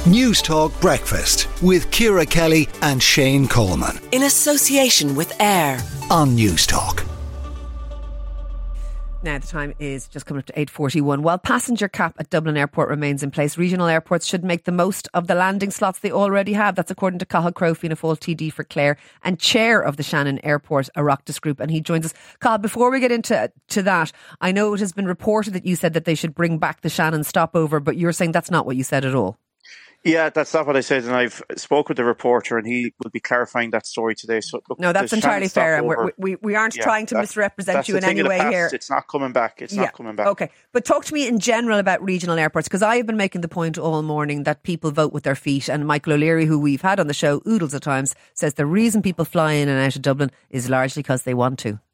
News Talk Breakfast with Ciara Kelly and Shane Coleman. In association with AIR on News Talk. Now the time is just coming up to 8:41. While passenger cap at Dublin Airport remains in place, regional airports should make the most of the landing slots they already have. That's according to Cathal Crowe, Fianna Fáil TD for Clare and chair of the Shannon Airport Oireachtas Group, and he joins us. Cathal, before we get into that, I know it has been reported that you said that they should bring back the Shannon stopover, but you're saying that's not what you said at all. Yeah, that's not what I said, and I've spoke with the reporter, and he will be clarifying that story today. So look, no, that's entirely fair, and we aren't trying to misrepresent you in any way here. It's not coming back. It's not coming back. Okay, but talk to me in general about regional airports, because I have been making the point all morning that people vote with their feet, and Michael O'Leary, who we've had on the show oodles of times, says the reason people fly in and out of Dublin is largely because they want to.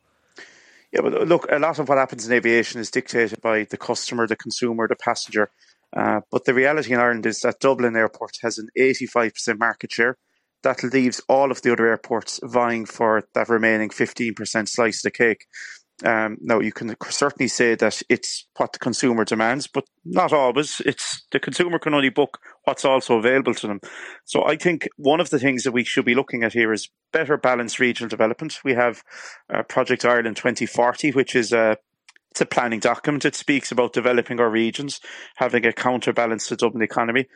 Yeah, but look, a lot of what happens in aviation is dictated by the customer, the consumer, the passenger. But the reality in Ireland is that Dublin Airport has an 85% market share. That leaves all of the other airports vying for that remaining 15% slice of the cake. Now, you can certainly say that it's what the consumer demands, but not always. It's the consumer can only book what's also available to them. So I think one of the things that we should be looking at here is better balanced regional development. We have Project Ireland 2040, which is it's a planning document. It speaks about developing our regions, having a counterbalance to the Dublin economy.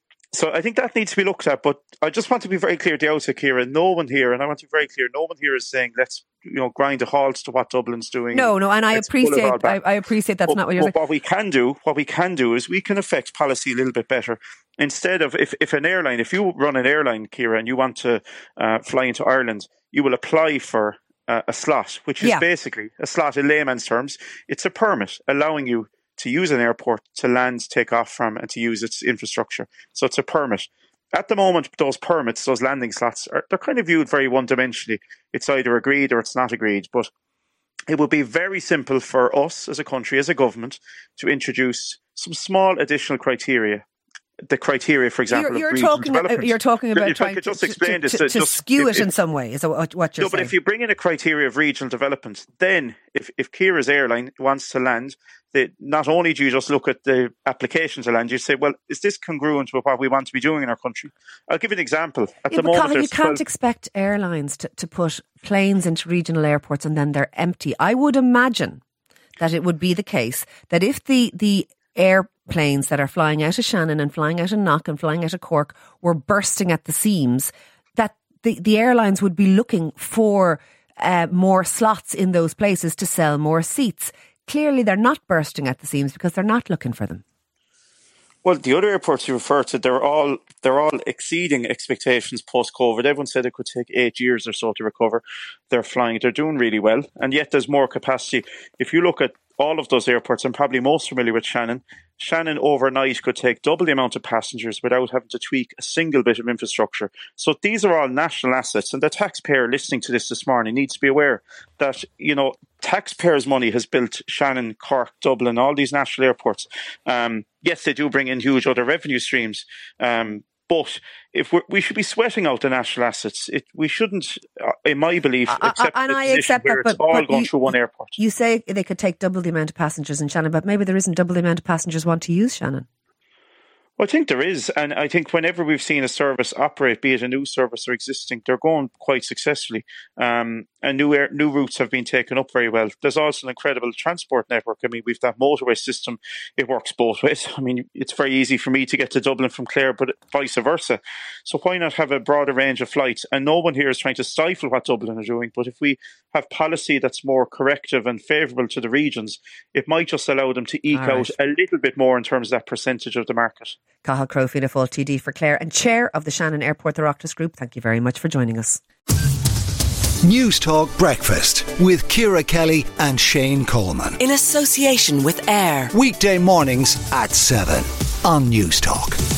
So I think that needs to be looked at. But I just want to be very clear at the outset, Ciara, no one here, and I want to be very clear, no one here is saying let's grind a halt to what Dublin's doing. No, and I appreciate that's not what you're saying. What we can do is we can affect policy a little bit better. Instead of if you run an airline, Ciara, and you want to fly into Ireland, you will apply for a slot, which is basically a slot in layman's terms. It's a permit allowing you to use an airport to land, take off from, and to use its infrastructure. So it's a permit. At the moment, those permits, those landing slots, they're kind of viewed very one-dimensionally. It's either agreed or it's not agreed. But it would be very simple for us as a country, as a government, to introduce some small additional criteria. The criteria, for example, you're talking about trying to skew it in some way. Is that what you're saying? No, but if you bring in a criteria of regional development, then if Ciara's airline wants to land, not only do you just look at the application to land, you say, well, is this congruent with what we want to be doing in our country? I'll give you an example. At the moment, you can't expect airlines to put planes into regional airports and then they're empty. I would imagine that it would be the case that if the airplanes that are flying out of Shannon and flying out of Knock and flying out of Cork were bursting at the seams, that the airlines would be looking for more slots in those places to sell more seats. Clearly they're not bursting at the seams because they're not looking for them. Well, the other airports you refer to, they're all exceeding expectations post-COVID. Everyone said it could take 8 years or so to recover. They're flying, they're doing really well, and yet there's more capacity. If you look at all of those airports, I'm probably most familiar with Shannon. Shannon overnight could take double the amount of passengers without having to tweak a single bit of infrastructure. So these are all national assets, and the taxpayer listening to this morning needs to be aware that, taxpayers' money has built Shannon, Cork, Dublin, all these national airports. Yes, they do bring in huge other revenue streams, but if we should be sweating out the national assets. We shouldn't, in my belief, accept where it's all going through one airport. You say they could take double the amount of passengers in Shannon, but maybe there isn't double the amount of passengers want to use Shannon. Well, I think there is, and I think whenever we've seen a service operate, be it a new service or existing, they're going quite successfully, and new routes have been taken up very well. There's also an incredible transport network. I mean, we've that motorway system. It works both ways. I mean, it's very easy for me to get to Dublin from Clare, but vice versa. So why not have a broader range of flights? And no one here is trying to stifle what Dublin are doing, but if we have policy that's more corrective and favourable to the regions, it might just allow them to eke out a little bit more in terms of that percentage of the market. Cathal Crowe, Fianna Fáil TD for Clare and chair of the Shannon Airport Oireachtas Group, thank you very much for joining us. News Talk Breakfast with Ciara Kelly and Shane Coleman. In association with AIR. Weekday mornings at 7 on News Talk.